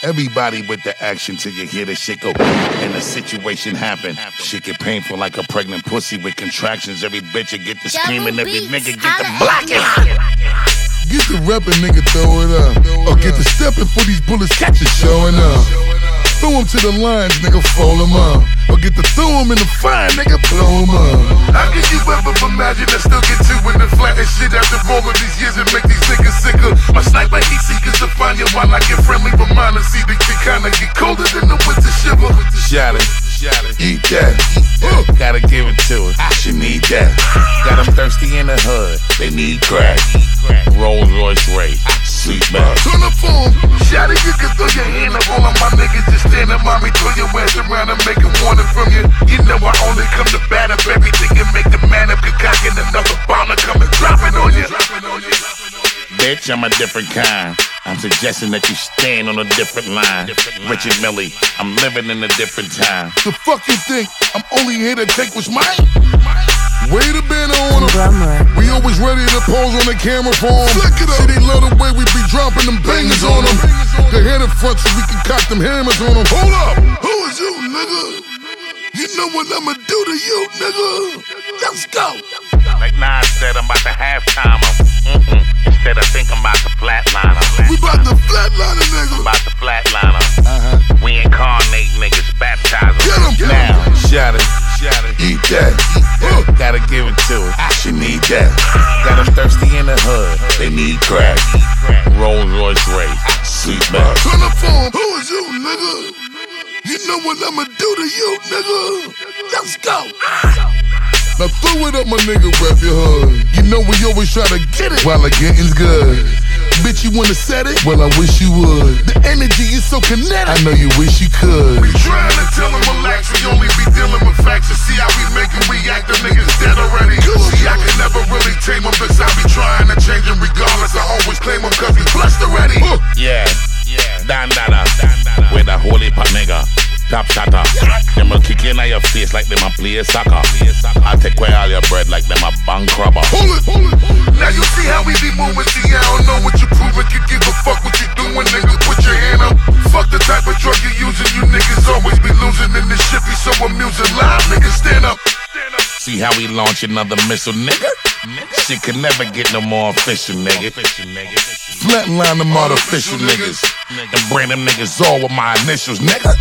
Everybody with the action till you hear the shit go and the situation happen. Shit get painful like a pregnant pussy with contractions. Every bitch you get the screaming, every nigga get the blocking. Get the rapping, nigga, throw it up. Or get the stepping for these bullets, catch it showing up. Throw them to the lines, nigga, fold them up. Or get to throw them in the fire, nigga, blow them up. How can you ever imagine I still get to in the flattest shit after all of these years and make these niggas sicker? My sniper heat seekers to find you while I get friendly reminders. See the shit kinda get colder than the winter shiver. Shot it, eat that. Gotta give it to her, she need that. Got them thirsty in the hood, they need crack. Rolls Royce Ray, sleep back. Turn the phone, shout it, you can throw your hand up. All of my niggas just stand up, mommy, throw your ass around and make a warning from you. You know I only come to bat up everything and make the man up, concocting another bomb to come and drop it on you. Bitch, I'm a different kind. I'm suggesting that you stand on a different line. Richard Millie, I'm living in a different time. The fuck you think? I'm only here to take what's mine? Way the banner on them. We always ready to pose on the camera for them. See, they love the way we be dropping them bangers on them. The head in front so we can cock them hammers on them. Hold up! Who is you, nigga? You know what I'ma do to you, nigga? Let's go! Like Nas said, I'm about to halftime them. Instead I think I'm about to flatline them. We about to flatline a nigga. About to flatline them. We incarnate niggas, baptize them. Get 'em. Now, shot it, eat that. Gotta give it to her, she need that. Got them thirsty in the hood, they need crack. Rolls Royce Ray, sleep back. Turn the phone, who is you, nigga? You know what I'ma do to you, nigga? Let's go! Now throw it up, my nigga, rap your hood. You know we always try to get it while the getting's good. Bitch, you wanna set it? Well, I wish you would. The energy is so kinetic, I know you wish you could. We trying to tell them relax, we only be dealing with facts. And see how we make them react, the niggas dead already. See, I can never really tame them, cause I be trying to change them regardless. I always claim them cause we blessed already. Yeah, Dandada, with a holy pot nigga. Top shotter, them will kick in at your face like them a play soccer. I take away all your bread like them a bank robber. Hold it. Now you see how we be moving, see I don't know what you proving. Can give a fuck what you doing, nigga, put your hand up. Fuck the type of drug you using, you niggas always be losing. And this shit be so amusing, live niggas stand up. See how we launch another missile, nigga? Shit could never get no more official, nigga. Flatline them artificial niggas. And bring them niggas all with my initials, nigga.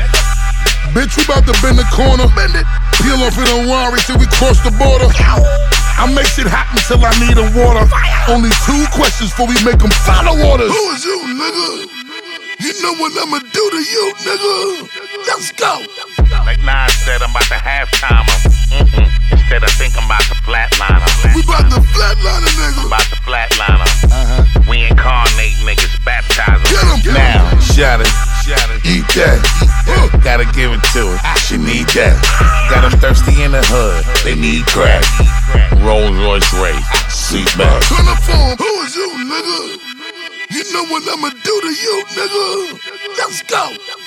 Bitch, we about to bend the corner. Bend it. Peel off in a Rari till we cross the border. I make shit hot until I need a water. Only 2 questions before we make them follow orders. Who is you, nigga? You know what I'ma do to you, nigga? Let's go! Like Nas said, I'm about to halftime them. Instead I think I'm about to flatline them. We about to flatline a nigga. About to flatline them. We incarnate niggas, baptize them. Get 'em. Now, shot it, eat that. Gotta give it to her, she need that. Got them thirsty in the hood, they need crack. Rolls Royce Ray, sleep back. Turn the phone, who is you, nigga? You know what I'ma do to you, nigga? Let's go!